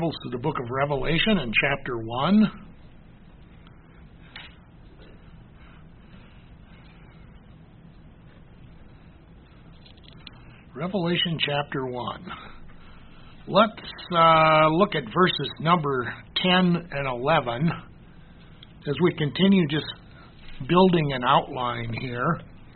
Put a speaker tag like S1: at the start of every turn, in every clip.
S1: To the book of Revelation in chapter 1. Revelation chapter 1. Let's look at verses number 10 and 11 as we continue just building an outline here.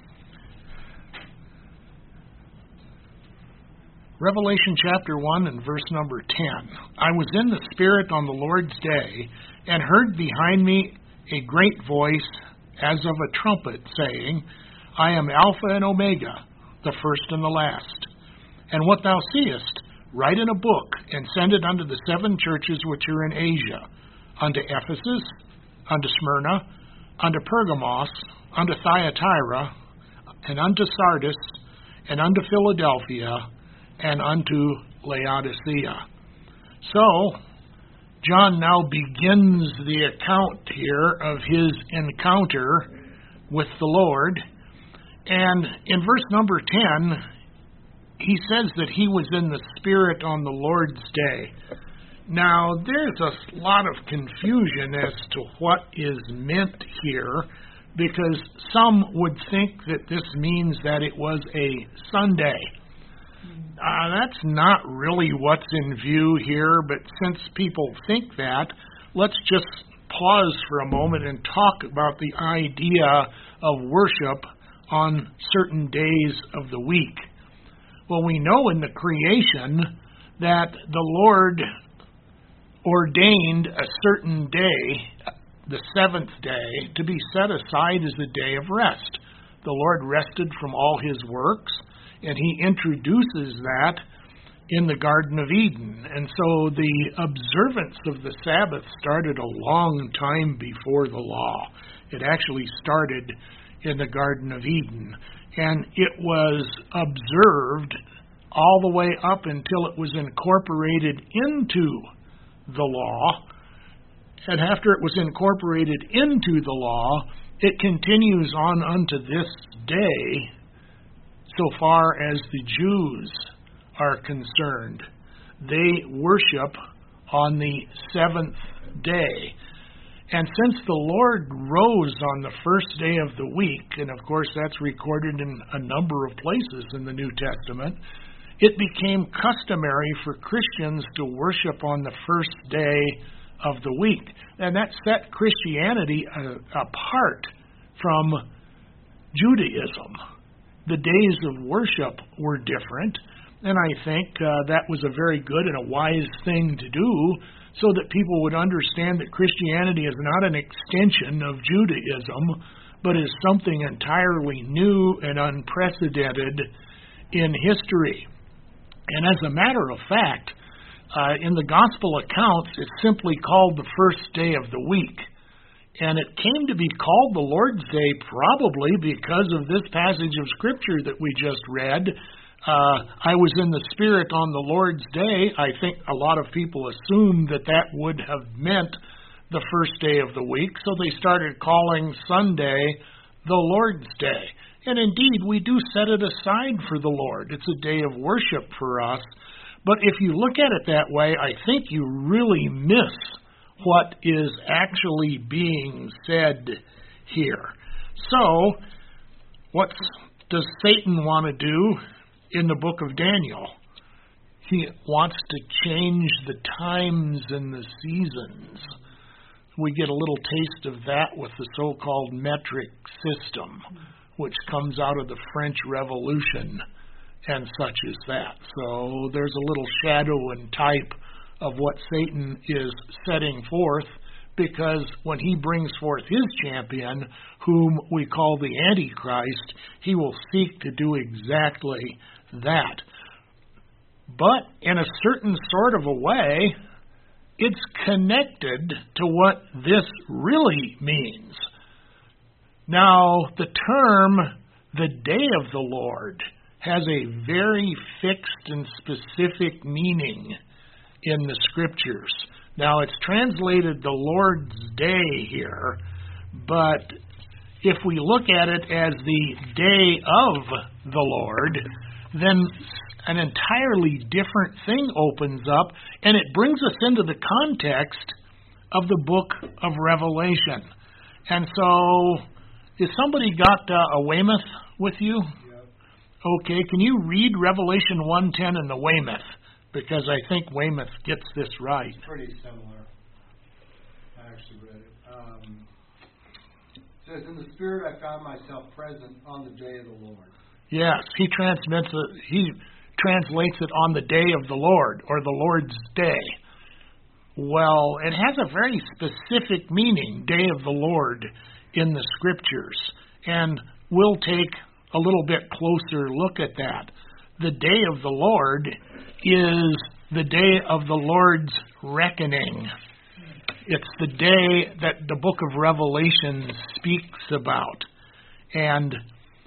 S1: Revelation chapter 1 and verse number 10. I was in the Spirit on the Lord's day, and heard behind me a great voice as of a trumpet, saying, I am Alpha and Omega, the first and the last. And what thou seest, write in a book, and send it unto the 7 churches which are in Asia, unto Ephesus, unto Smyrna, unto Pergamos, unto Thyatira, and unto Sardis, and unto Philadelphia, and unto Laodicea. So, John now begins the account here of his encounter with the Lord. And in verse number 10, he says that he was in the Spirit on the Lord's day. Now, there's a lot of confusion as to what is meant here, because some would think that this means that it was a Sunday. That's not really what's in view here, but since people think that, let's just pause for a moment and talk about the idea of worship on certain days of the week. Well, we know in the creation that the Lord ordained a certain day, the 7th day, to be set aside as a day of rest. The Lord rested from all his works, and he introduces that in the Garden of Eden. And so the observance of the Sabbath started a long time before the law. It actually started in the Garden of Eden. And it was observed all the way up until it was incorporated into the law. And after it was incorporated into the law, it continues on unto this day, so far as the Jews are concerned. They worship on the 7th day. And since the Lord rose on the first day of the week, and of course that's recorded in a number of places in the New Testament, it became customary for Christians to worship on the first day of the week. And that set Christianity apart from Judaism. The days of worship were different, and I think that was a very good and a wise thing to do, so that people would understand that Christianity is not an extension of Judaism, but is something entirely new and unprecedented in history. And as a matter of fact, in the gospel accounts, it's simply called the first day of the week. And it came to be called the Lord's Day probably because of this passage of Scripture that we just read. I was in the Spirit on the Lord's day. I think a lot of people assumed that that would have meant the first day of the week, so they started calling Sunday the Lord's Day. And indeed, we do set it aside for the Lord. It's a day of worship for us. But if you look at it that way, I think you really miss what is actually being said here. So, what does Satan want to do in the book of Daniel? He wants to change the times and the seasons. We get a little taste of that with the so-called metric system, which comes out of the French Revolution and such as that. So there's a little shadow and type of what Satan is setting forth, because when he brings forth his champion, whom we call the Antichrist, he will seek to do exactly that. But in a certain sort of a way, it's connected to what this really means. Now, the term, the day of the Lord, has a very fixed and specific meaning in the Scriptures. Now, it's translated the Lord's Day here, but if we look at it as the day of the Lord, then an entirely different thing opens up, and it brings us into the context of the book of Revelation. And so, has somebody got a Weymouth with you?
S2: Yeah.
S1: Okay, can you read Revelation 1:10 in the Weymouth? Because I think Weymouth gets this right.
S2: It's pretty similar. I actually read it. It says, "In the Spirit I found myself present on the day of the Lord."
S1: Yes, he translates it on the day of the Lord, or the Lord's day. Well, it has a very specific meaning, day of the Lord, in the Scriptures. And we'll take a little bit closer look at that. The day of the Lord is the day of the Lord's reckoning. It's the day that the book of Revelation speaks about. And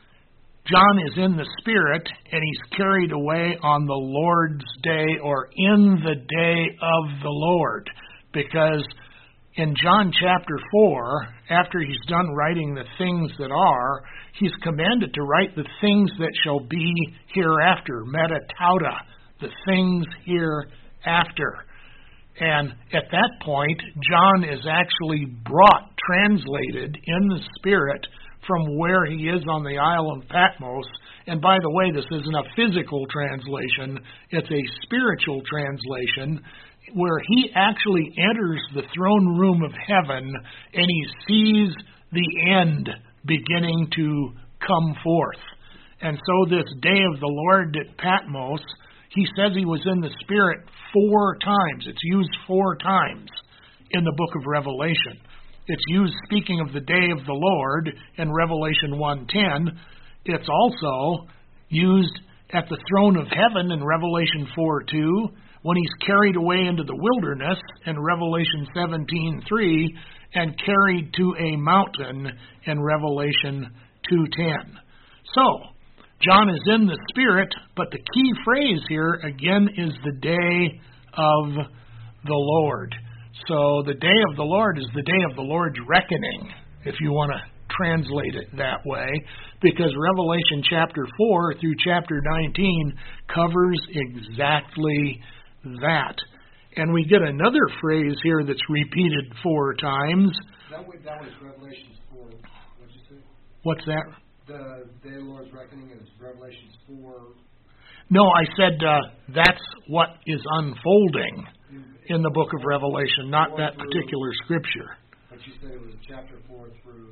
S1: John is in the Spirit, and he's carried away on the Lord's day, or in the day of the Lord. Because in John chapter 4, after he's done writing the things that are, he's commanded to write the things that shall be hereafter, metatauta, the things hereafter. And at that point, John is actually brought, translated in the Spirit from where he is on the Isle of Patmos. And by the way, this isn't a physical translation, it's a spiritual translation, where he actually enters the throne room of heaven and he sees the end beginning to come forth. And so this day of the Lord at Patmos, he says he was in the Spirit 4 times. It's used 4 times in the book of Revelation. It's used speaking of the day of the Lord in Revelation 1:10. It's also used at the throne of heaven in Revelation 4:2, when he's carried away into the wilderness in Revelation 17:3, and carried to a mountain in Revelation 2:10. So, John is in the Spirit, but the key phrase here, again, is the day of the Lord. So the day of the Lord is the day of the Lord's reckoning, if you want to translate it that way, because Revelation chapter 4 through chapter 19 covers exactly that. And we get another phrase here that's repeated 4 times.
S2: That was Revelation 4. What'd you say?
S1: What's that?
S2: The day of the Lord's reckoning is Revelation 4.
S1: No, I said that's what is unfolding in the book of Revelation, not that particular scripture.
S2: But you said it was chapter 4 through...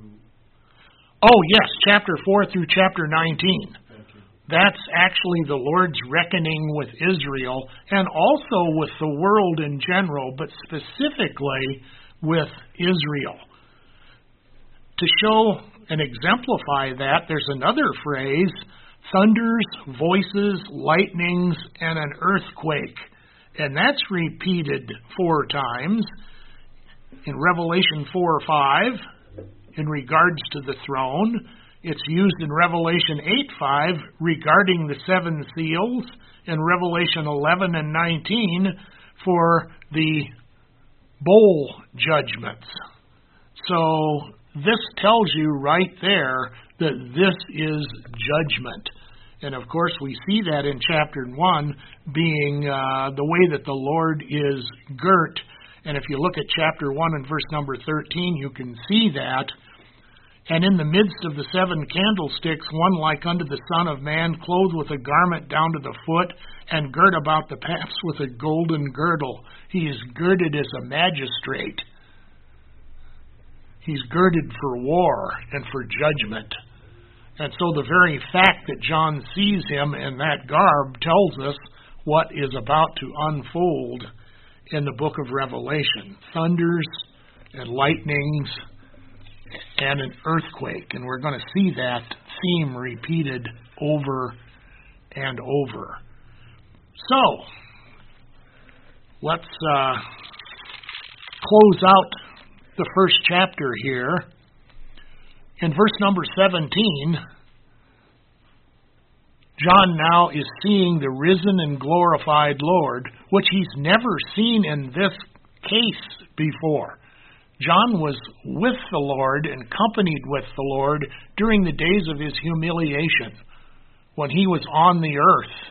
S1: Oh, yes, chapter 4 through chapter 19.
S2: Thank you.
S1: That's actually the Lord's reckoning with Israel, and also with the world in general, but specifically with Israel. To show and exemplify that, there's another phrase, thunders, voices, lightnings, and an earthquake. And that's repeated 4 times in Revelation 4:5 in regards to the throne. It's used in Revelation 8:5 regarding the 7 seals, in Revelation 11 and 19 for the bowl judgments. So this tells you right there that this is judgment. And of course, we see that in chapter 1 being the way that the Lord is girt. And if you look at chapter 1 and verse number 13, you can see that. And in the midst of the 7 candlesticks, one like unto the Son of Man, clothed with a garment down to the foot, and girt about the paps with a golden girdle. He is girded as a magistrate. He's girded for war and for judgment. And so the very fact that John sees him in that garb tells us what is about to unfold in the book of Revelation. Thunders and lightnings and an earthquake. And we're going to see that theme repeated over and over. So, let's close out the first chapter here. In verse number 17, John now is seeing the risen and glorified Lord, which he's never seen in this case before. John was with the Lord and companied with the Lord during the days of his humiliation, when he was on the earth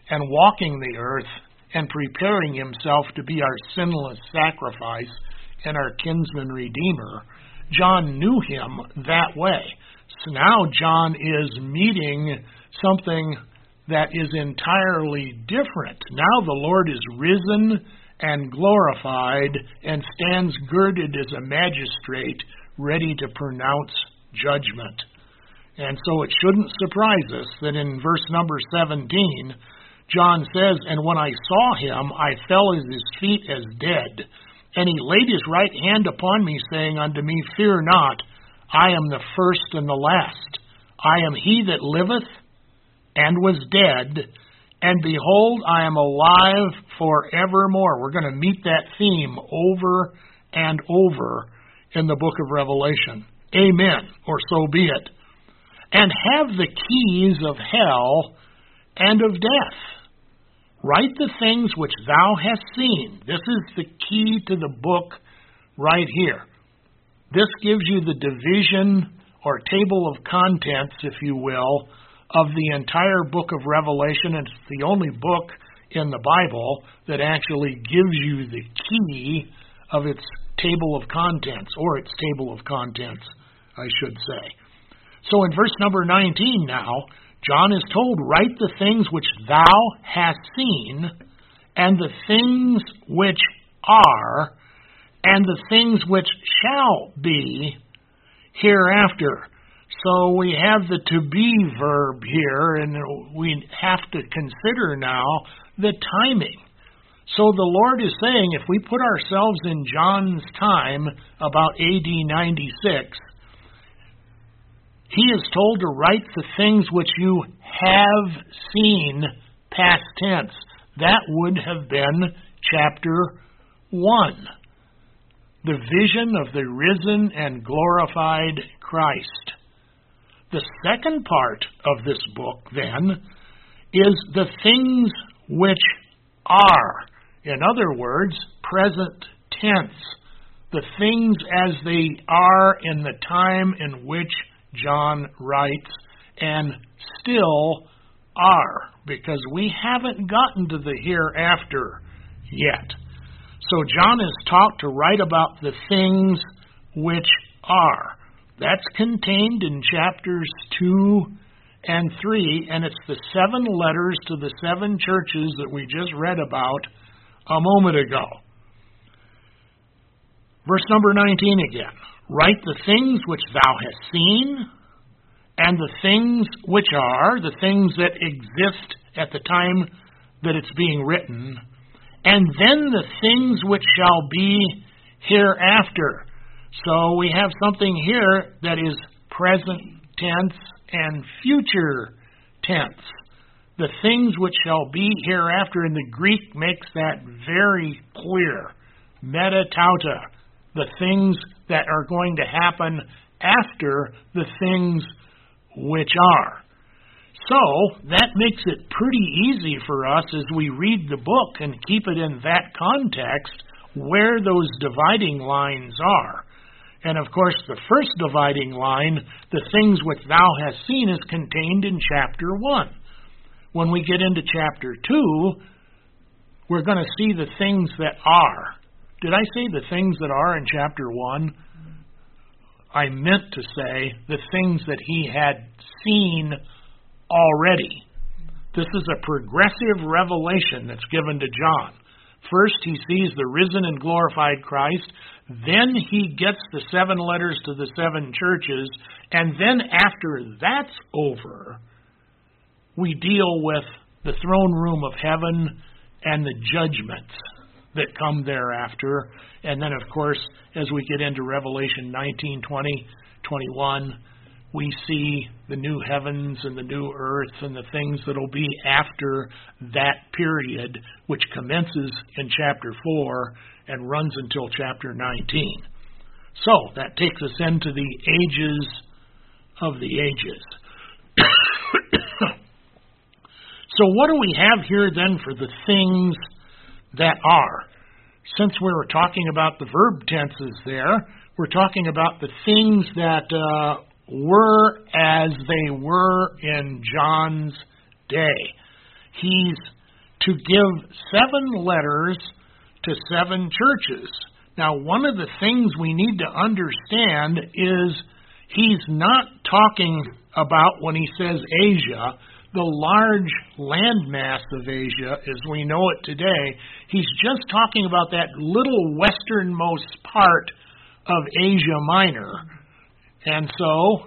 S1: and walking the earth and preparing himself to be our sinless sacrifice and our kinsman redeemer, John knew him that way. So now John is meeting something that is entirely different. Now the Lord is risen and glorified and stands girded as a magistrate, ready to pronounce judgment. And so it shouldn't surprise us that in verse number 17, John says, "And when I saw him, I fell at his feet as dead. And he laid his right hand upon me, saying unto me, Fear not, I am the first and the last. I am he that liveth and was dead, and behold, I am alive forevermore." We're going to meet that theme over and over in the book of Revelation. Amen, or so be it. "And have the keys of hell and of death. Write the things which thou hast seen." This is the key to the book right here. This gives you the division or table of contents, if you will, of the entire book of Revelation. It's the only book in the Bible that actually gives you the key of its table of contents, or its table of contents, I should say. So in verse number 19 now, John is told, "Write the things which thou hast seen, and the things which are, and the things which shall be hereafter." So we have the to be verb here, and we have to consider now the timing. So the Lord is saying, if we put ourselves in John's time, about AD 96, he is told to write the things which you have seen, past tense. That would have been chapter 1. The vision of the risen and glorified Christ. The second part of this book, then, is the things which are. In other words, present tense. The things as they are in the time in which John writes, and still are, because we haven't gotten to the hereafter yet. So John is taught to write about the things which are. That's contained in chapters 2 and 3, and it's the 7 letters to the 7 churches that we just read about a moment ago. Verse number 19 again. "Write the things which thou hast seen, and the things which are," the things that exist at the time that it's being written, "and then the things which shall be hereafter." So we have something here that is present tense and future tense. The things which shall be hereafter, in the Greek, makes that very clear. Meta tauta, the things that are going to happen after the things which are. So that makes it pretty easy for us as we read the book and keep it in that context where those dividing lines are. And of course, the first dividing line, the things which thou hast seen, is contained in chapter 1. When we get into chapter 2, we're going to see the things that are. Did I say the things that are in chapter 1? I meant to say the things that he had seen already. This is a progressive revelation that's given to John. First, he sees the risen and glorified Christ. Then he gets the 7 letters to the 7 churches. And then after that's over, we deal with the throne room of heaven and the judgments that come thereafter. And then, of course, as we get into Revelation 19, 20, 21, we see the new heavens and the new earth and the things that will be after that period, which commences in chapter 4 and runs until chapter 19. So, that takes us into the ages of the ages. So what do we have here then for the things that are? Since we were talking about the verb tenses there, we're talking about the things that were as they were in John's day. he's to give 7 letters to 7 churches. Now, one of the things we need to understand is he's not talking about, when he says Asia, the large landmass of Asia as we know it today. He's just talking about that little westernmost part of Asia Minor. And so,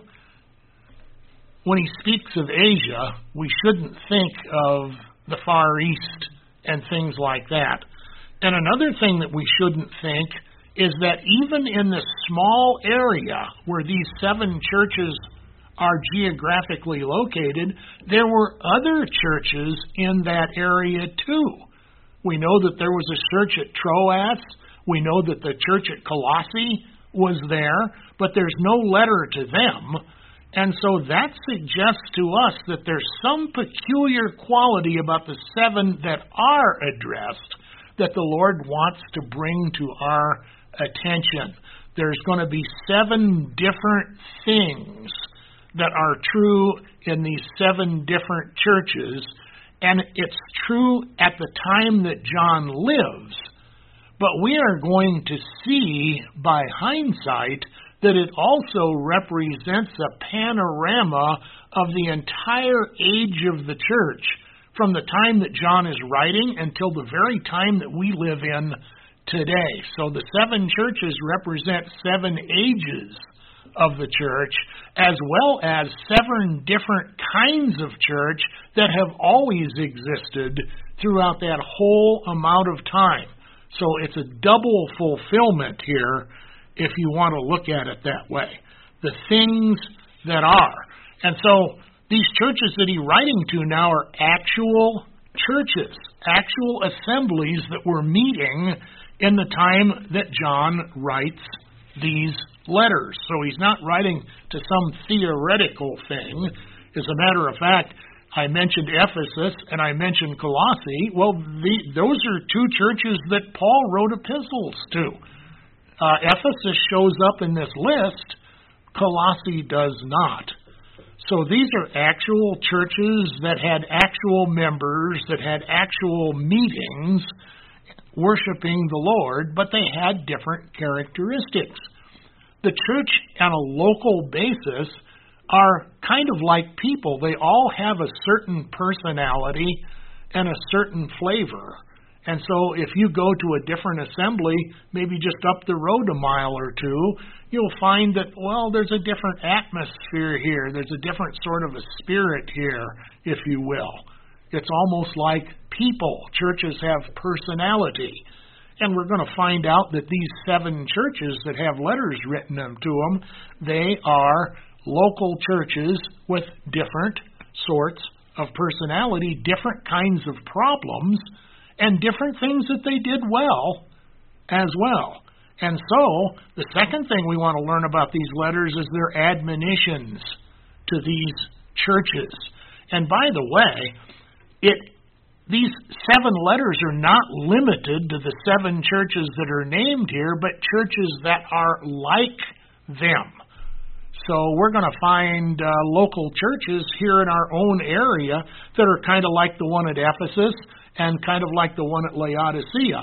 S1: when he speaks of Asia, we shouldn't think of the Far East and things like that. And another thing that we shouldn't think is that even in the small area where these 7 churches are geographically located, there were other churches in that area too. We know that there was a church at Troas. We know that the church at Colossae was there, but there's no letter to them. And so that suggests to us that there's some peculiar quality about the 7 that are addressed that the Lord wants to bring to our attention. There's going to be 7 different things that are true in these 7 different churches, and it's true at the time that John lives. But we are going to see by hindsight that it also represents a panorama of the entire age of the church, from the time that John is writing until the very time that we live in today. So the 7 churches represent 7 ages of the church, as well as 7 different kinds of church that have always existed throughout that whole amount of time. So it's a double fulfillment here, if you want to look at it that way. The things that are. And so these churches that he's writing to now are actual churches, actual assemblies that were meeting in the time that John writes these letters. So he's not writing to some theoretical thing. As a matter of fact, I mentioned Ephesus and I mentioned Colossae. Well, those are 2 churches that Paul wrote epistles to. Ephesus shows up in this list. Colossae does not. So these are actual churches that had actual members, that had actual meetings worshiping the Lord, but they had different characteristics. The church on a local basis are kind of like people. They all have a certain personality and a certain flavor. And so if you go to a different assembly, maybe just up the road a mile or 2, you'll find that, well, there's a different atmosphere here. There's a different sort of a spirit here, if you will. It's almost like people. Churches have personality. And we're going to find out that these 7 churches that have letters written to them, they are local churches with different sorts of personality, different kinds of problems, and different things that they did well as well. And so, the second thing we want to learn about these letters is their admonitions to these churches. And by the way, these 7 letters are not limited to the 7 churches that are named here, but churches that are like them. So we're going to find local churches here in our own area that are kind of like the one at Ephesus and kind of like the one at Laodicea.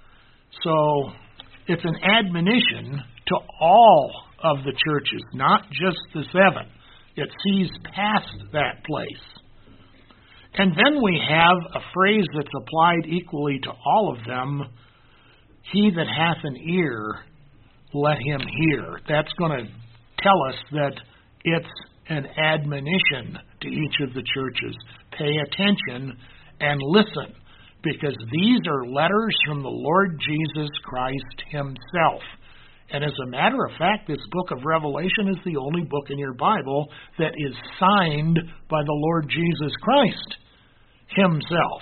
S1: So it's an admonition to all of the churches, not just the 7. It sees past that place. And then we have a phrase that's applied equally to all of them. He that hath an ear, let him hear. That's going to tell us that it's an admonition to each of the churches. Pay attention and listen, because these are letters from the Lord Jesus Christ himself. And as a matter of fact, this book of Revelation is the only book in your Bible that is signed by the Lord Jesus Christ himself.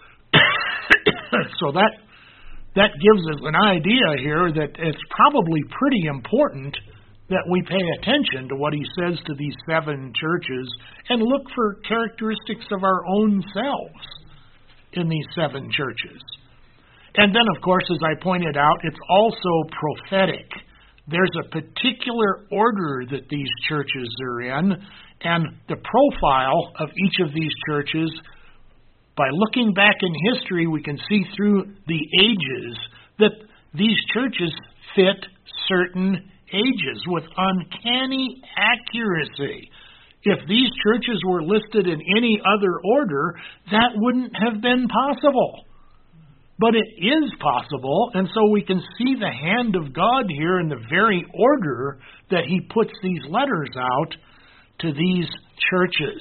S1: So that gives us an idea here that it's probably pretty important that we pay attention to what he says to these 7 churches and look for characteristics of our own selves in these 7 churches. And then, of course, as I pointed out, it's also prophetic. There's a particular order that these churches are in, and the profile of each of these churches By looking back in history, we can see through the ages that these churches fit certain ages with uncanny accuracy. If these churches were listed in any other order, that wouldn't have been possible. But it is possible, and so we can see the hand of God here in the very order that He puts these letters out to these churches.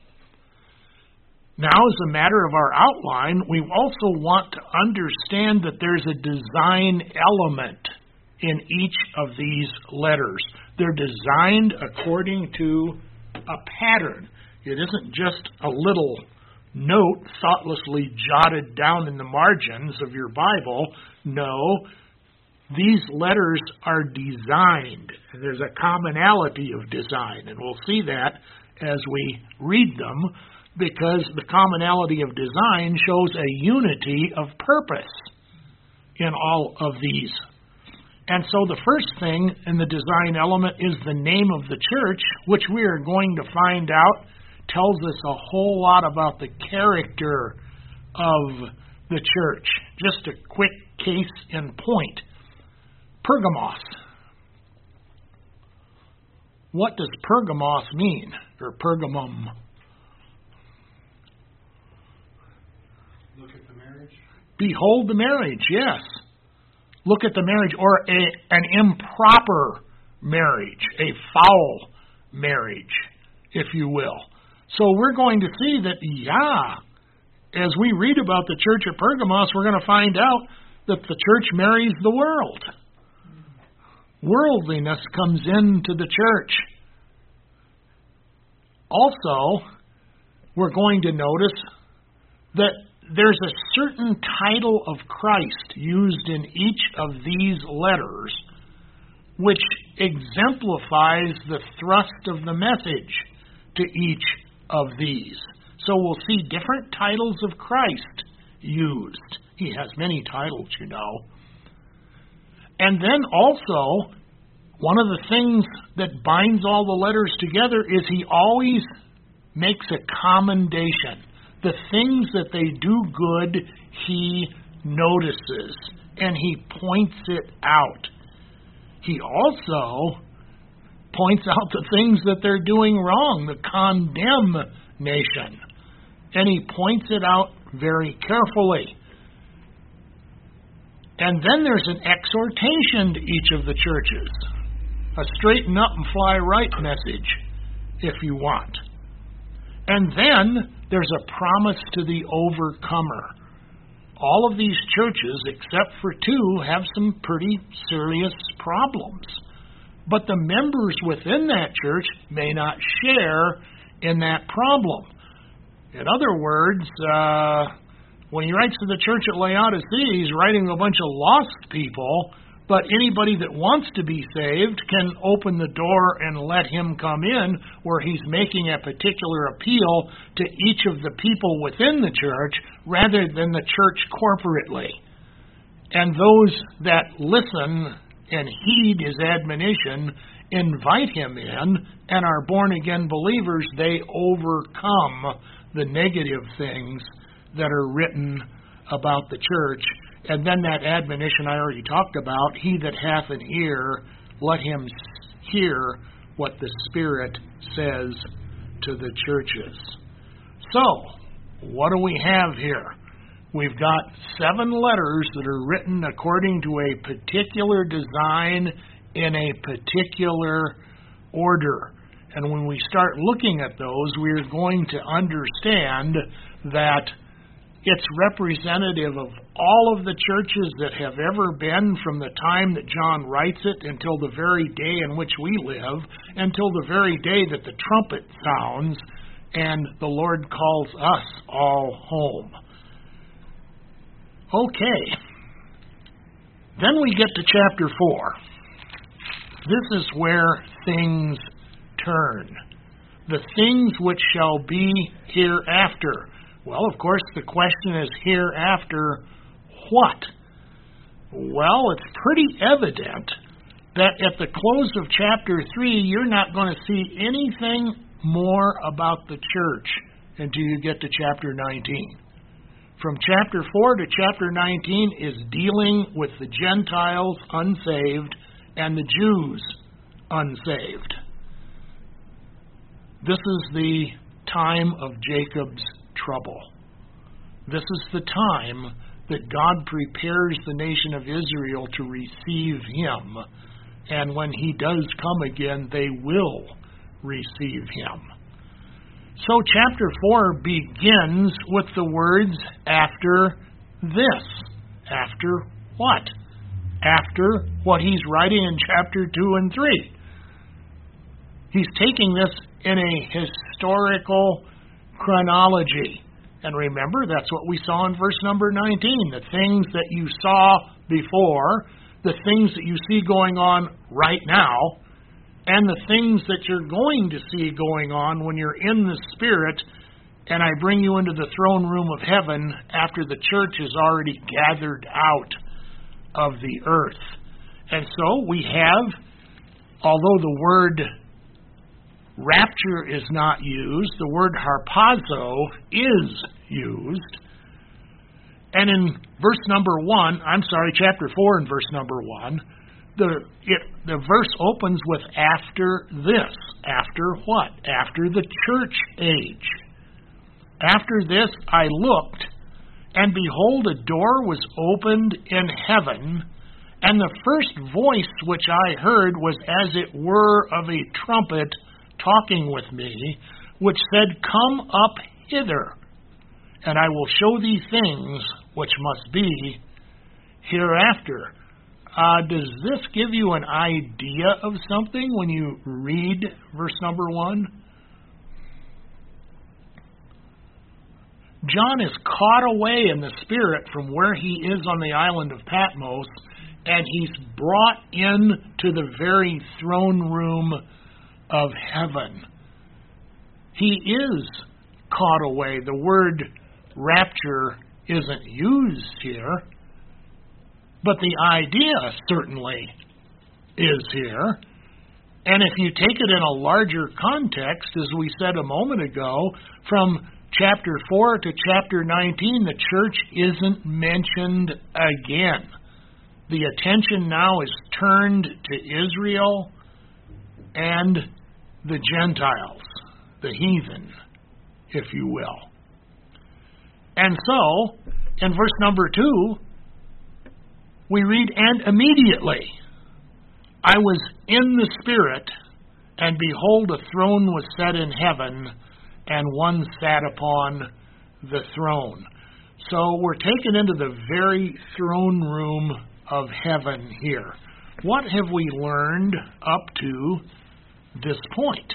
S1: Now, as a matter of our outline, we also want to understand that there's a design element in each of these letters. They're designed according to a pattern. It isn't just a little note thoughtlessly jotted down in the margins of your Bible. No, these letters are designed. There's a commonality of design, and we'll see that as we read them, because the commonality of design shows a unity of purpose in all of these. And so the first thing in the design element is the name of the church, which we are going to find out tells us a whole lot about the character of the church. Just a quick case in point. Pergamos. What does Pergamos mean? Or Pergamum?
S2: Look at the marriage.
S1: Behold the marriage, yes. Look at the marriage, or an improper marriage, a foul marriage, if you will. So we're going to see that, as we read about the church at Pergamos, we're going to find out that the church marries the world. Worldliness comes into the church. Also, we're going to notice that there's a certain title of Christ used in each of these letters, which exemplifies the thrust of the message to each of these. So we'll see different titles of Christ used. He has many titles, you know. And then also, one of the things that binds all the letters together is he always makes a commendation. The things that they do good, he notices, and he points it out. He also points out the things that they're doing wrong, the condemnation, and he points it out very carefully. And then there's an exhortation to each of the churches, a straighten up and fly right message, if you want. And then there's a promise to the overcomer. All of these churches, except for two, have some pretty serious problems. But the members within that church may not share in that problem. In other words, when he writes to the church at Laodicea, he's writing to a bunch of lost people, but anybody that wants to be saved can open the door and let him come in, where he's making a particular appeal to each of the people within the church rather than the church corporately. And those that listen and heed his admonition invite him in and are born-again believers. They overcome the negative things that are written about the church. And then that admonition I already talked about, he that hath an ear, let him hear what the Spirit says to the churches. So, what do we have here? We've got 7 letters that are written according to a particular design in a particular order. And when we start looking at those, we're going to understand that it's representative of all of the churches that have ever been from the time that John writes it until the very day in which we live, until the very day that the trumpet sounds and the Lord calls us all home. Okay. Then we get to chapter 4. This is where things turn. The things which shall be hereafter. Well, of course, the question is, hereafter what? Well, it's pretty evident that at the close of chapter 3, you're not going to see anything more about the church until you get to chapter 19. from chapter 4 to chapter 19 is dealing with the Gentiles unsaved and the Jews unsaved. This is the time of Jacob's trouble. This is the time that God prepares the nation of Israel to receive him. And when he does come again, they will receive him. So chapter 4 begins with the words, after this. After what? After what he's writing in chapter 2 and 3. He's taking this in a historical chronology. And remember, that's what we saw in verse number 19. The things that you saw before, the things that you see going on right now, and the things that you're going to see going on when you're in the Spirit, and I bring you into the throne room of heaven after the church is already gathered out of the earth. And so we have, although the word rapture is not used, the word harpazo is used. And in chapter 4 and verse number 1, the verse opens with after this. After what? After the church age. After this I looked, and behold, a door was opened in heaven, and the first voice which I heard was as it were of a trumpet talking with me, which said, Come up hither, and I will show thee things which must be hereafter. Does this give you an idea of something when you read verse number 1? John is caught away in the Spirit from where he is on the island of Patmos, and he's brought in to the very throne room of heaven. He is caught away. The word rapture isn't used here, but the idea certainly is here. And if you take it in a larger context, as we said a moment ago, from chapter 4 to chapter 19, the church isn't mentioned again. The attention now is turned to Israel and the Gentiles, the heathen, if you will. And so, in verse number 2, we read, And immediately I was in the Spirit, and behold, a throne was set in heaven, and one sat upon the throne. So we're taken into the very throne room of heaven here. What have we learned up to this point?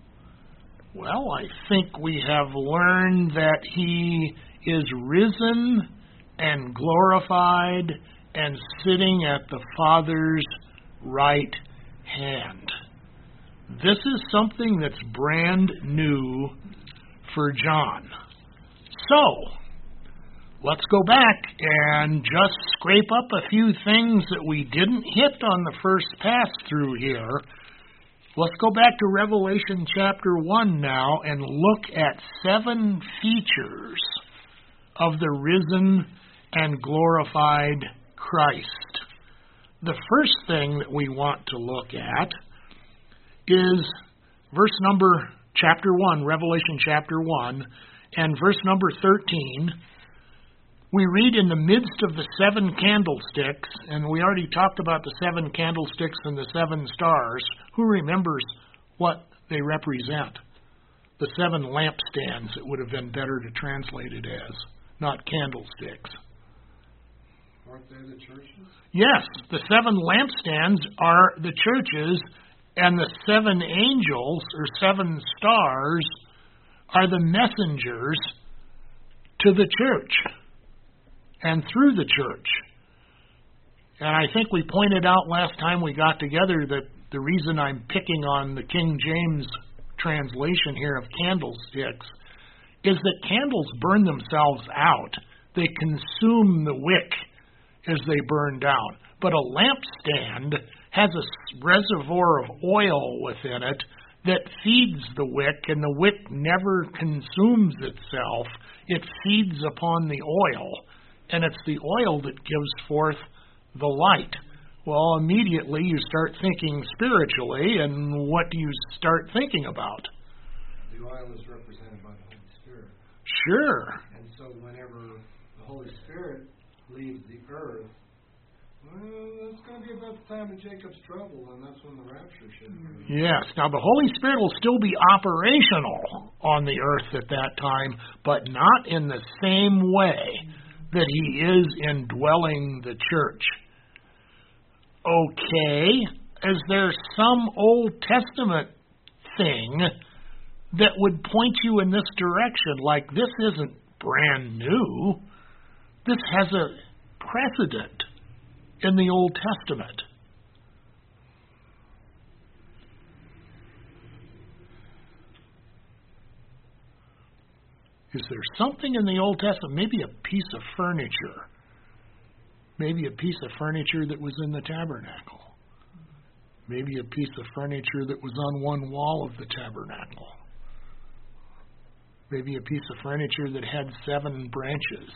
S1: Well, I think we have learned that he is risen and glorified and sitting at the Father's right hand. This is something that's brand new for John. So, let's go back and just scrape up a few things that we didn't hit on the first pass through here. Let's go back to Revelation chapter 1 now and look at 7 features of the risen and glorified Christ. The first thing that we want to look at is chapter 1, Revelation chapter 1, and verse number 13. We read, in the midst of the 7 candlesticks, and we already talked about the 7 candlesticks and the 7 stars. Who remembers what they represent? The 7 lampstands, it would have been better to translate it as, not candlesticks.
S2: Aren't they the churches?
S1: Yes, the 7 lampstands are the churches, and the 7 angels, or 7 stars, are the messengers to the church and through the church. And I think we pointed out last time we got together that the reason I'm picking on the King James translation here of candlesticks is that candles burn themselves out. They consume the wick as they burn down. But a lampstand has a reservoir of oil within it that feeds the wick, and the wick never consumes itself. It feeds upon the oil, and it's the oil that gives forth the light. Well, immediately you start thinking spiritually, and what do you start thinking about?
S2: The oil is represented by the Holy Spirit.
S1: Sure.
S2: And so whenever the Holy Spirit leaves the earth, well, that's going to be about the time of Jacob's trouble, and that's when the rapture should occur.
S1: Yes. Now, the Holy Spirit will still be operational on the earth at that time, but not in the same way that He is indwelling the church. Okay, is there some Old Testament thing that would point you in this direction? Like, this isn't brand new. This has a precedent in the Old Testament. Is there something in the Old Testament, maybe a piece of furniture, maybe a piece of furniture that was in the tabernacle, maybe a piece of furniture that was on one wall of the tabernacle, maybe a piece of furniture that had 7 branches?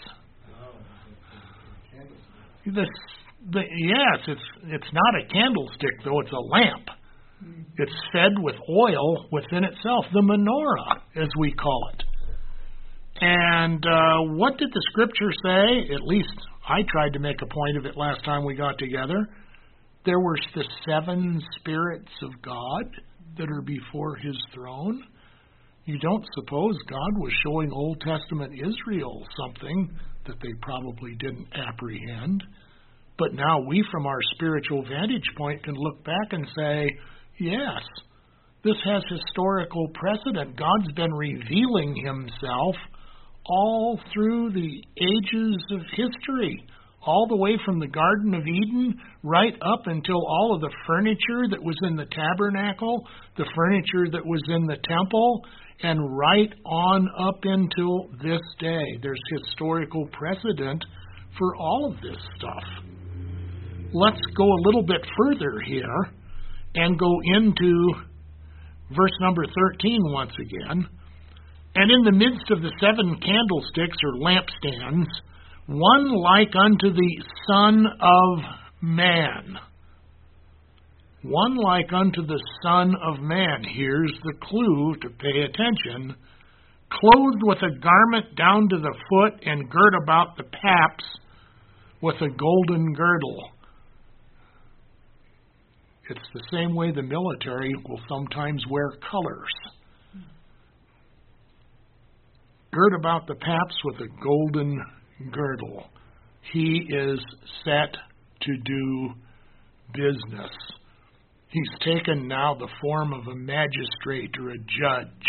S1: Yes, it's not a candlestick, though. It's a lamp. It's fed with oil within itself, the menorah, as we call it. And what did the Scripture say? At least I tried to make a point of it last time we got together. There were the 7 spirits of God that are before His throne. You don't suppose God was showing Old Testament Israel something that they probably didn't apprehend? But now we, from our spiritual vantage point, can look back and say, yes, this has historical precedent. God's been revealing Himself all through the ages of history, all the way from the Garden of Eden right up until all of the furniture that was in the tabernacle, the furniture that was in the temple, and right on up until this day. There's historical precedent for all of this stuff. Let's go a little bit further here and go into verse number 13 once again. And in the midst of the 7 candlesticks or lampstands, one like unto the Son of Man. One like unto the Son of Man. Here's the clue to pay attention. Clothed with a garment down to the foot and girt about the paps with a golden girdle. It's the same way the military will sometimes wear colors. Girt about the paps with a golden girdle. He is set to do business. He's taken now the form of a magistrate or a judge.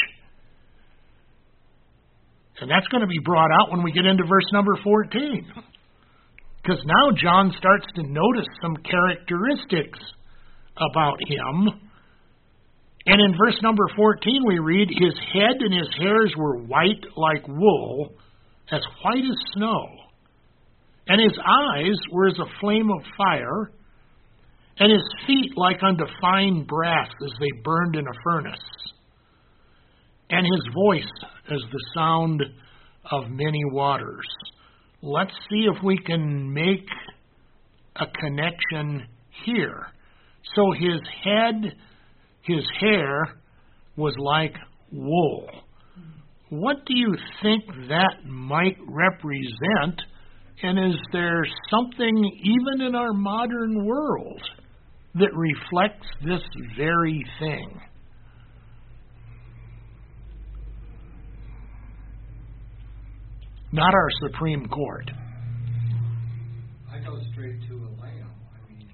S1: And that's going to be brought out when we get into verse number 14. Because now John starts to notice some characteristics about Him. And in verse number 14 we read, His head and His hairs were white like wool, as white as snow. And His eyes were as a flame of fire, and His feet like unto fine brass as they burned in a furnace. And His voice as the sound of many waters. Let's see if we can make a connection here. So His head, His hair was like wool. What do you think that might represent? And is there something even in our modern world that reflects this very thing? Not our Supreme Court.
S2: I go straight to a lamb. I mean,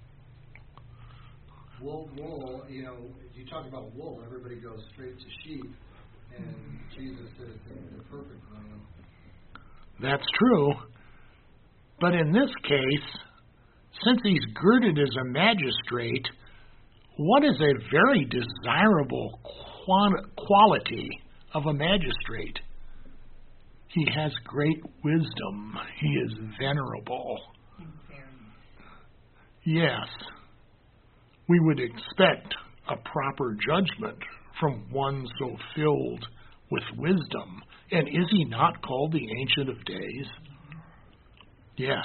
S2: wool, you talk about wool, everybody goes straight to sheep, and Jesus is the perfect lamb.
S1: That's true. But in this case, since He's girded as a magistrate, what is a very desirable quality of a magistrate? He has great wisdom. He is venerable. Yes. We would expect a proper judgment from one so filled with wisdom. And is he not called the Ancient of Days? Yes.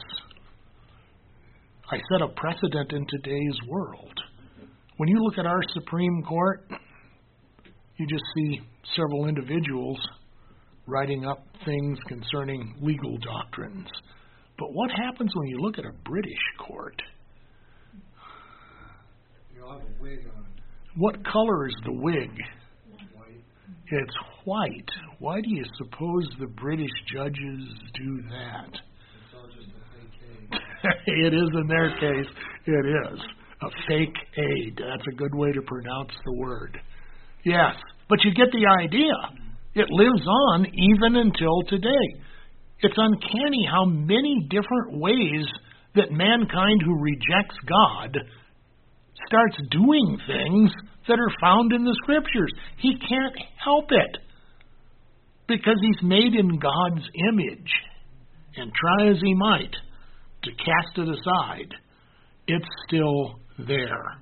S1: I set a precedent in today's world. When you look at our Supreme Court, you just see several individuals writing up things concerning legal doctrines. But what happens when you look at a British court?
S2: You'll have a wig on.
S1: What color is the wig?
S2: White.
S1: It's white. Why do you suppose the British judges do that?
S2: It's all just a fake case.
S1: It is in their case. It is. A fake aid. That's a good way to pronounce the word. Yes, but you get the idea. It lives on even until today. It's uncanny how many different ways that mankind who rejects God starts doing things that are found in the Scriptures. He can't help it because he's made in God's image. And try as he might to cast it aside, it's still there.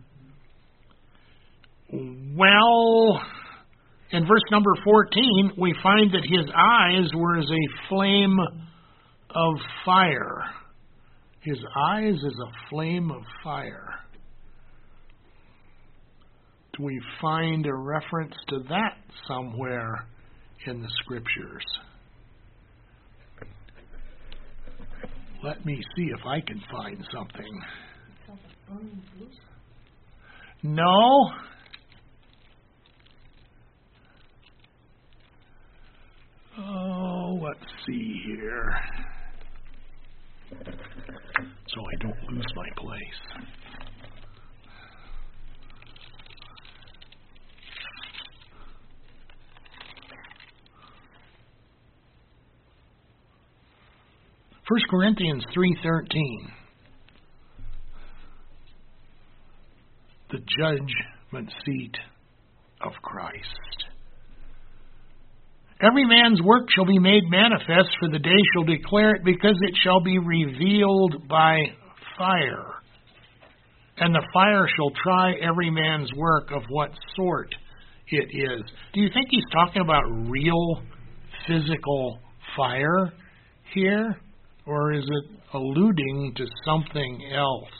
S1: Well, in verse number 14, we find that his eyes were as a flame of fire. His eyes as a flame of fire. Do we find a reference to that somewhere in the Scriptures? Let me see if I can find something. No. Oh, let's see here. So I don't lose my place. First Corinthians 3:13. The judgment seat of Christ. Every man's work shall be made manifest, for the day shall declare it, because it shall be revealed by fire. And the fire shall try every man's work of what sort it is. Do you think he's talking about real physical fire here? Or is it alluding to something else?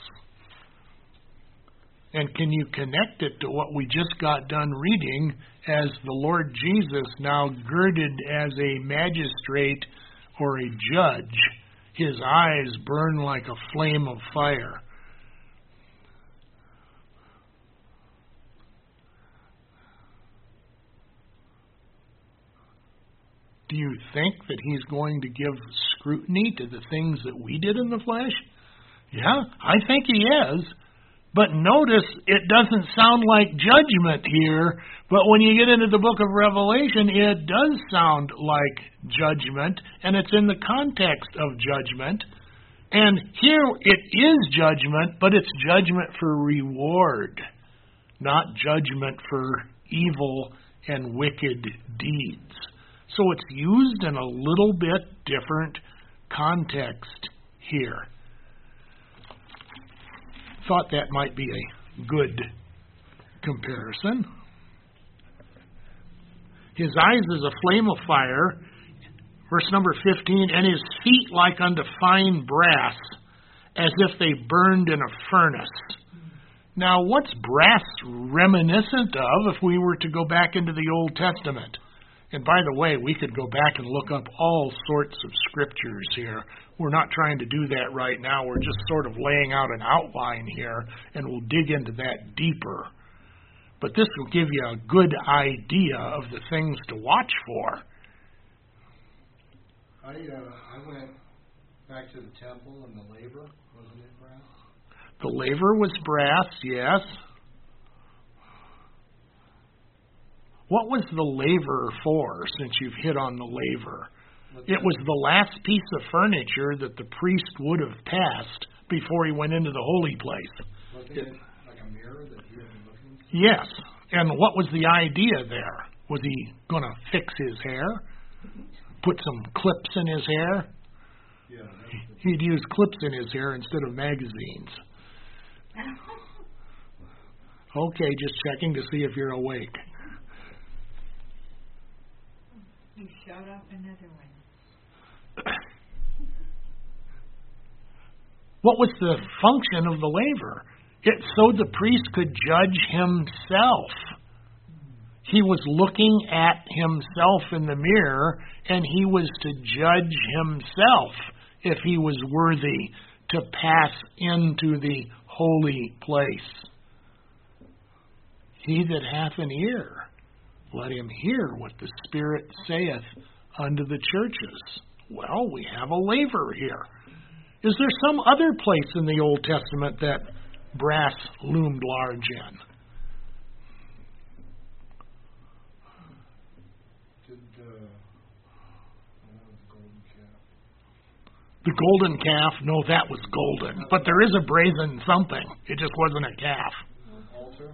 S1: And can you connect it to what we just got done reading as the Lord Jesus, now girded as a magistrate or a judge, his eyes burn like a flame of fire? Do you think that he's going to give scrutiny to the things that we did in the flesh? Yeah, I think he is. But notice, it doesn't sound like judgment here, but when you get into the book of Revelation, it does sound like judgment, and it's in the context of judgment. And here it is judgment, but it's judgment for reward, not judgment for evil and wicked deeds. So it's used in a little bit different context here. Thought that might be a good comparison. His eyes as a flame of fire, verse number 15, and his feet like unto fine brass, as if they burned in a furnace. Now, what's brass reminiscent of if we were to go back into the Old Testament? And by the way, we could go back and look up all sorts of scriptures here. We're not trying to do that right now. We're just sort of laying out an outline here, and we'll dig into that deeper. But this will give you a good idea of the things to watch for.
S2: I went back to the temple and the laver. Wasn't it brass?
S1: The laver was brass, yes. What was the laver for, since you've hit on the laver? It was the last piece of furniture that the priest would have passed before he went into the holy place.
S2: Wasn't it like a mirror that he had been looking at?
S1: Yes. And what was the idea there? Was he going to fix his hair? Put some clips in his hair?
S2: Yeah.
S1: He'd use clips in his hair instead of magazines. Okay, just checking to see if you're awake.
S3: You showed up another one.
S1: What was the function of the laver? It's so the priest could judge himself. He was looking at himself in the mirror, and he was to judge himself if he was worthy to pass into the holy place. He that hath an ear, let him hear what the Spirit saith unto the churches. Well, we have a laver here. Is there some other place in the Old Testament that brass loomed large in? The golden calf? No, that was golden. But there is a brazen something. It just wasn't a calf.
S2: Altar?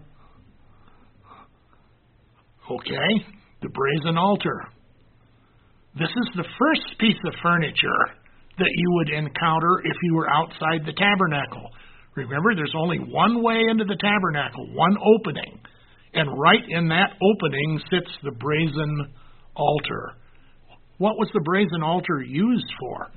S1: Okay, the brazen altar. This is the first piece of furniture that you would encounter if you were outside the tabernacle. Remember, there's only one way into the tabernacle, one opening. And right in that opening sits the brazen altar. What was the brazen altar used for?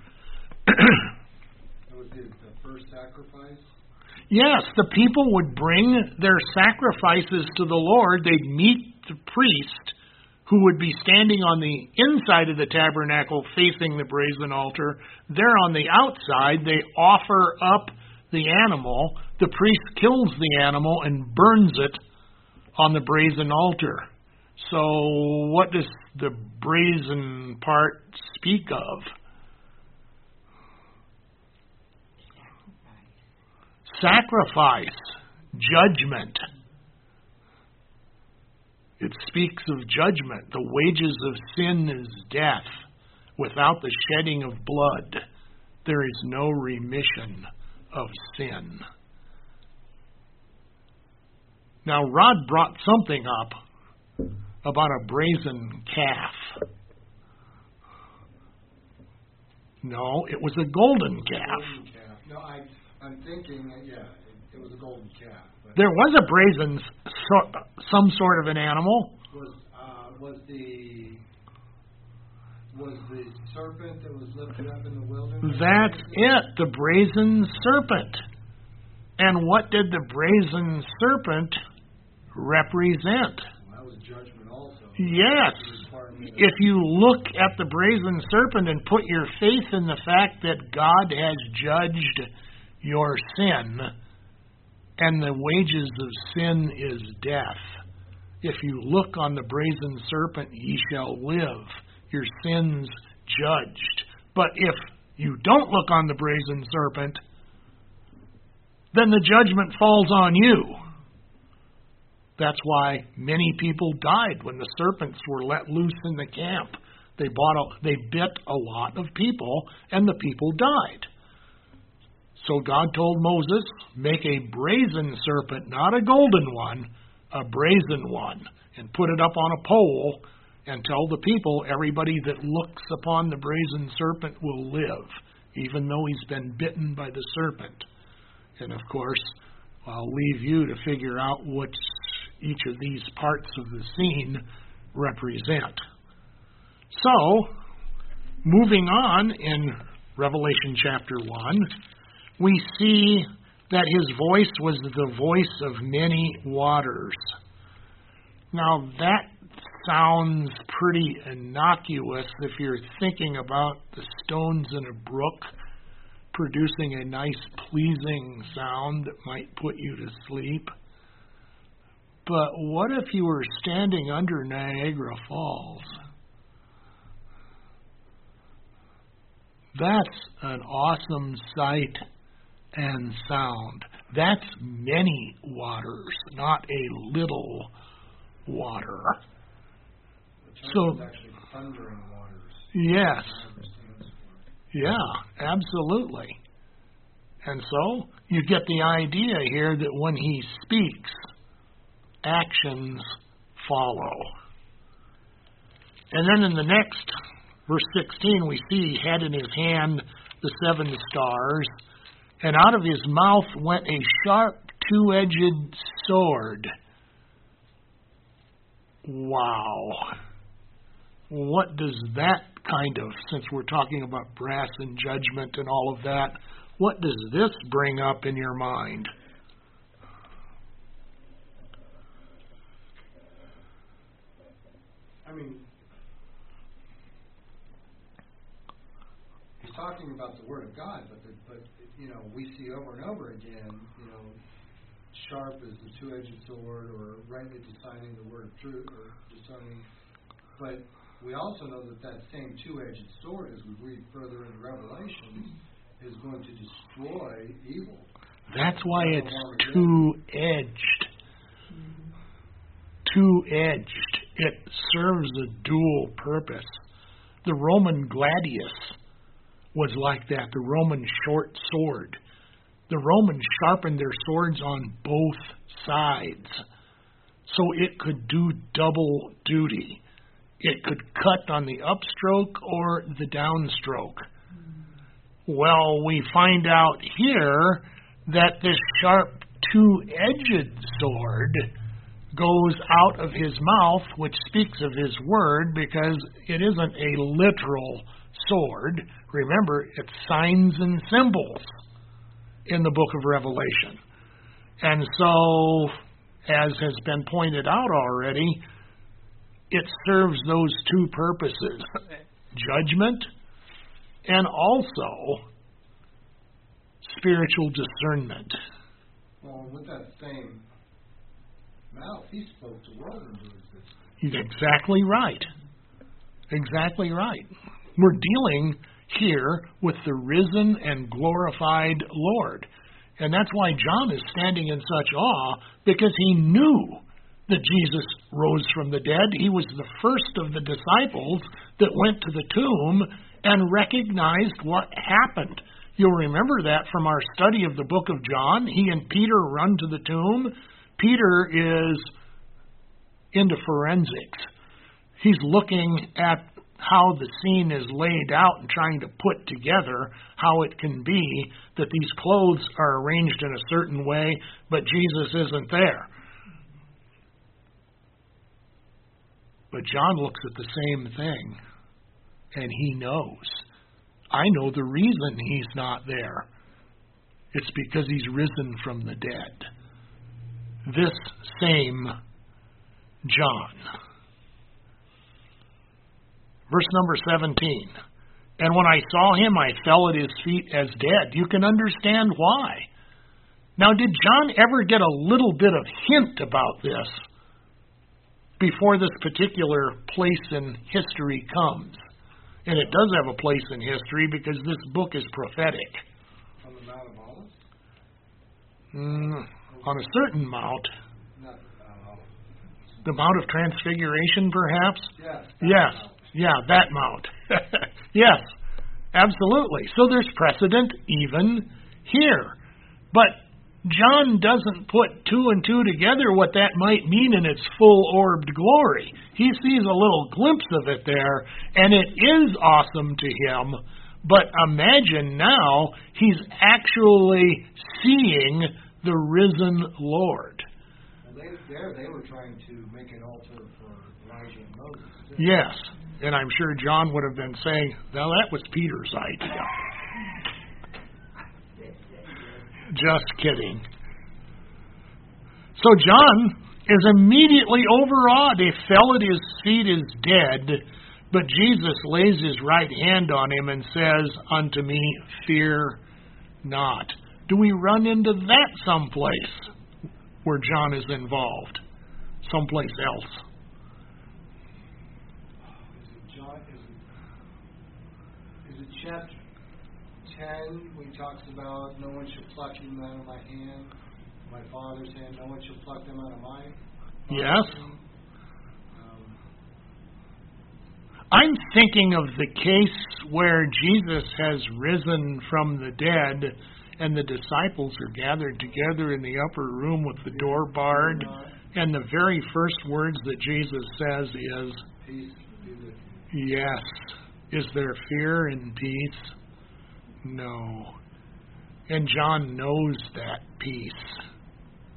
S2: Was it the first sacrifice?
S1: Yes, the people would bring their sacrifices to the Lord. They'd meet the priest, who would be standing on the inside of the tabernacle facing the brazen altar. There on the outside, they offer up the animal. The priest kills the animal and burns it on the brazen altar. So what does the brazen part speak of? Sacrifice, judgment. It speaks of judgment. The wages of sin is death. Without the shedding of blood, there is no remission of sin. Now, Rod brought something up about a brazen calf. No, it was a golden calf.
S2: Golden calf. No, I'm thinking, it was a golden calf. But
S1: there was a brazen, some sort of an animal.
S2: Was the serpent that was lifted up in the wilderness?
S1: That's it, the brazen serpent. And what did the brazen serpent represent?
S2: Well, that was judgment also.
S1: Yes. If you look at the brazen serpent and put your faith in the fact that God has judged your sin, and the wages of sin is death. If you look on the brazen serpent, ye shall live, your sins judged. But if you don't look on the brazen serpent, then the judgment falls on you. That's why many people died when the serpents were let loose in the camp. They bit a lot of people, and the people died. So God told Moses, make a brazen serpent, not a golden one, a brazen one, and put it up on a pole, and tell the people, everybody that looks upon the brazen serpent will live, even though he's been bitten by the serpent. And of course, I'll leave you to figure out what each of these parts of the scene represent. So, moving on in Revelation chapter 1, we see that his voice was the voice of many waters. Now, that sounds pretty innocuous if you're thinking about the stones in a brook producing a nice, pleasing sound that might put you to sleep. But what if you were standing under Niagara Falls? That's an awesome sight and sound. That's many waters, not a little water. So,
S2: actually thundering waters.
S1: Yes. Yeah, absolutely. And so, you get the idea here that when he speaks, actions follow. And then in the next, verse 16, we see he had in his hand the 7 stars, and out of his mouth went a sharp two-edged sword. Wow. What does that kind of, since we're talking about brass and judgment and all of that, what does this bring up in your mind?
S2: I mean, he's talking about the Word of God, but we see over and over again, sharp as the two-edged sword, or rightly deciding the word of truth, or discerning. But we also know that same two-edged sword, as we read further in Revelation, is going to destroy evil.
S1: That's why it's two-edged. Two-edged. It serves a dual purpose. The Roman gladius was like that, the Roman short sword. The Romans sharpened their swords on both sides, so it could do double duty. It could cut on the upstroke or the downstroke. Well, we find out here that this sharp two-edged sword goes out of his mouth, which speaks of his word, because it isn't a literal sword. Remember, it's signs and symbols in the book of Revelation. And so, as has been pointed out already, it serves those two purposes, judgment and also spiritual discernment.
S2: Well, with that same mouth, he spoke the world into existence.
S1: He's exactly right. Exactly right. We're dealing here with the risen and glorified Lord. And that's why John is standing in such awe, because he knew that Jesus rose from the dead. He was the first of the disciples that went to the tomb and recognized what happened. You'll remember that from our study of the book of John. He and Peter run to the tomb. Peter is into forensics. He's looking at how the scene is laid out and trying to put together how it can be that these clothes are arranged in a certain way, but Jesus isn't there. But John looks at the same thing, and he knows. I know the reason he's not there. It's because he's risen from the dead. This same John. Verse number 17. And when I saw him, I fell at his feet as dead. You can understand why. Now, did John ever get a little bit of hint about this before this particular place in history comes? And it does have a place in history because this book is prophetic.
S2: On the Mount of Olives?
S1: On a certain mount.
S2: Not the Mount of Olives.
S1: The Mount of Transfiguration, perhaps?
S2: Yes.
S1: Yeah, that mount. Yes, absolutely. So there's precedent even here. But John doesn't put two and two together what that might mean in its full-orbed glory. He sees a little glimpse of it there, and it is awesome to him. But imagine now he's actually seeing the risen Lord.
S2: Well, they were trying to make an altar for Elijah and Moses.
S1: Yes, and I'm sure John would have been saying, well, that was Peter's idea. Just kidding. So John is immediately overawed. He fell at his feet as dead, but Jesus lays his right hand on him and says unto me, fear not. Do we run into that someplace where John is involved? Someplace else?
S2: Is it chapter 10 when he talks about no one shall pluck him out of my hand, my Father's hand, no one shall pluck them out of mine?
S1: Yes. I'm thinking of the case where Jesus has risen from the dead and the disciples are gathered together in the upper room with the door barred, and the very first words that Jesus says is,
S2: Peace be with you.
S1: yes. Is there fear and peace? No. And John knows that peace.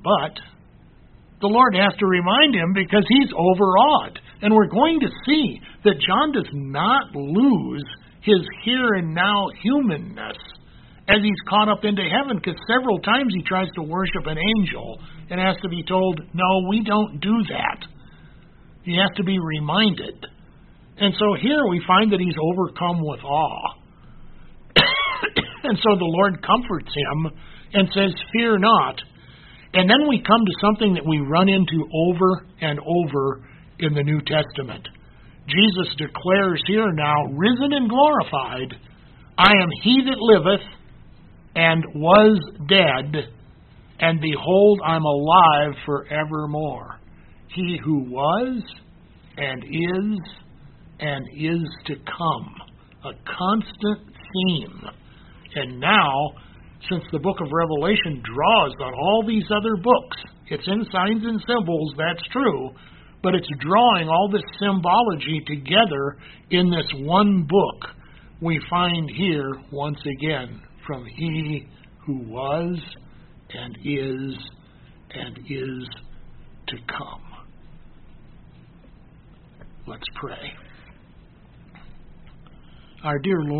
S1: But the Lord has to remind him because he's overawed. And we're going to see that John does not lose his here and now humanness as he's caught up into heaven, because several times he tries to worship an angel and has to be told, no, we don't do that. He has to be reminded. And so here we find that he's overcome with awe. And so the Lord comforts him and says, fear not. And then we come to something that we run into over and over in the New Testament. Jesus declares here now, risen and glorified, I am he that liveth and was dead, and behold, I'm alive forevermore. He who was and is to come. A constant theme. And now, since the book of Revelation draws on all these other books, it's in signs and symbols, that's true, but it's drawing all this symbology together in this one book. We find here, once again, from he who was and is to come. Let's pray. Our dear Lord,